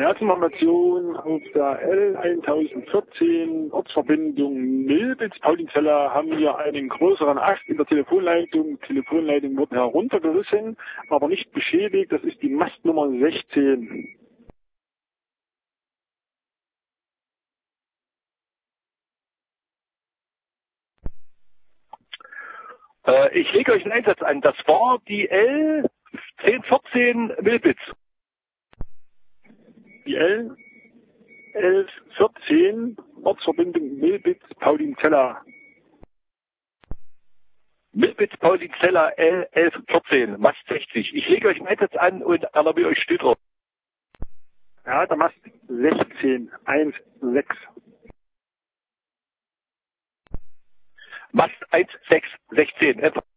Information auf der L1014 Ortsverbindung Milbitz-Paulinzeller haben wir einen größeren Ast in der Telefonleitung. Die Telefonleitung wurde heruntergerissen, aber nicht beschädigt. Das ist die Mastnummer 16. Ich lege euch einen Einsatz an. Das war die L1014 Milbitz. Die L1114 Ortsverbindung Milbitz-Paulinzeller. Milbitz-Paulinzeller L1114, Mast 60. Ich lege euch einen Einsatz an und alarmiere euch still drauf. Ja, der Mast 16, 1,6. Mast 1,6, 16.